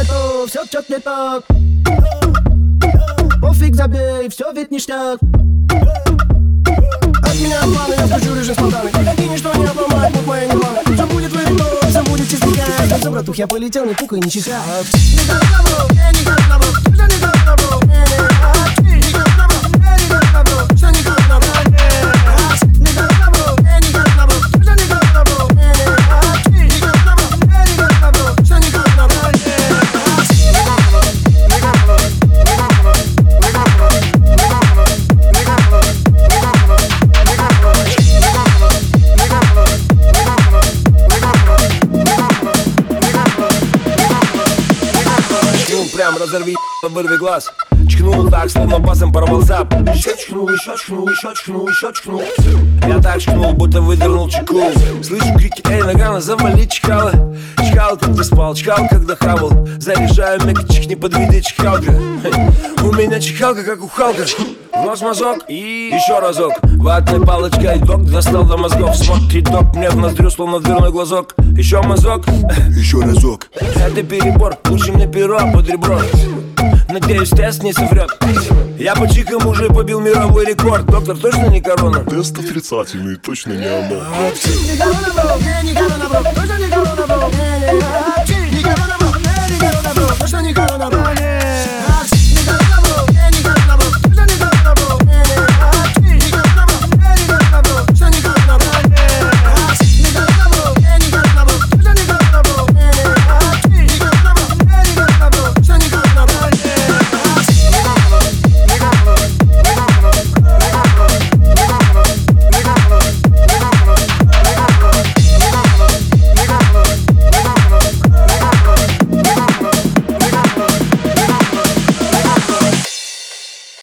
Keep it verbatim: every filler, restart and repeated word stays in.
нету, все чё-то не так. Пофиг, забей, все ведь ништяк. От меня планы, я скажу рыжий спонтанный. Никакие ничто не обломает, путь мои не планы. Все будет вырито, все будет чистый кайф. Все, братух, я полетел, не пукай, не чихай. Не как добро, не как добро, все не как добро, не не как добро, не как добро, все не как добро, не как добро, не как добро, все не как добро, не не как добро, не как добро, все не как добро. Прям разорви, вырви глаз. Чкнул так, словно басом порвал зап. Еще чкнул, еще чкнул, еще чкнул, еще чкнул. Я так чкнул, будто выдернул чеку. Слышу крики, эй, Нагано, завали чкала. Чкал, когда спал, чкал, когда хавал. Заряжаю мега, чихни под виде чхалка. У меня чихалка, как у Халка. В нос мазок и еще разок. Ватной палочкой док достал до мозгов. Смотри, док мне в ноздрю, словно дверной глазок. Еще мазок, еще разок. Это перебор, лучше мне перо под ребро. Надеюсь, тест не соврет. Я по чикам уже побил мировой рекорд. Доктор, точно не корона? Тест отрицательный, точно не оно. Не корона, бро, не корона, бро, точно не корона, бро, не корона.